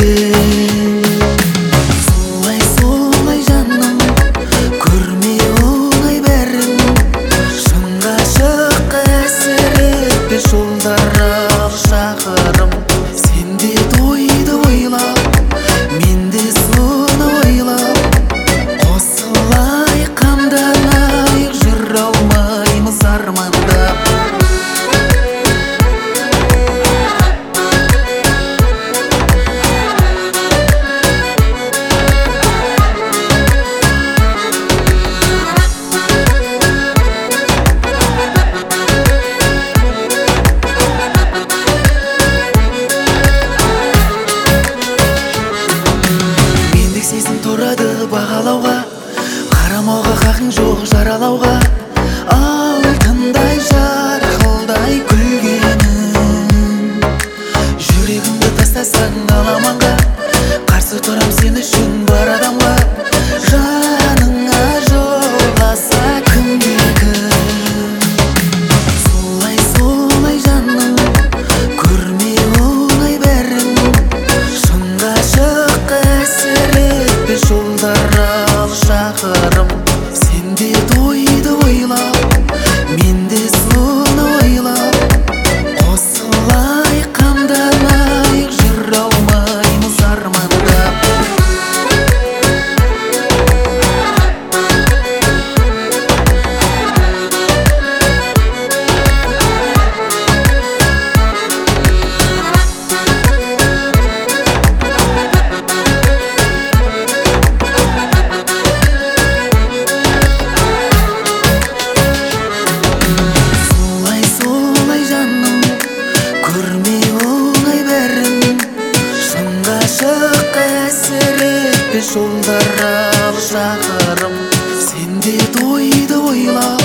екен. Солай жаным, көрмей оңай бәрін, шын ғашыққа әсер етпес жолдар ал шақырым. Сен де тойды ойлап, мен де соны ойлап, қосылайық қамданайық, жүре алмаймыз армандап. Сезім тұрады бағалауға, қарамауға хақың жоқ жаралауға. Алтындай жарқылдай күлгенің, жүрегімді тастасаң аламанға, қарсы тұрам сен үшін бар адамға. Жаныңа жоласа кім-кім. Солай жаным, көрмей оңай бәрін, шын ғашыққа әсер етпес жолдар ал шақырым. Сен де тойды ойлап, мен де соны ойлап, қосылайық қамданайық, жүре алмаймыз армандап. Көрмей оңай бәрін, шын ғашыққа әсер етпес жолдар ал шақырым. Сен де тойды ойлап,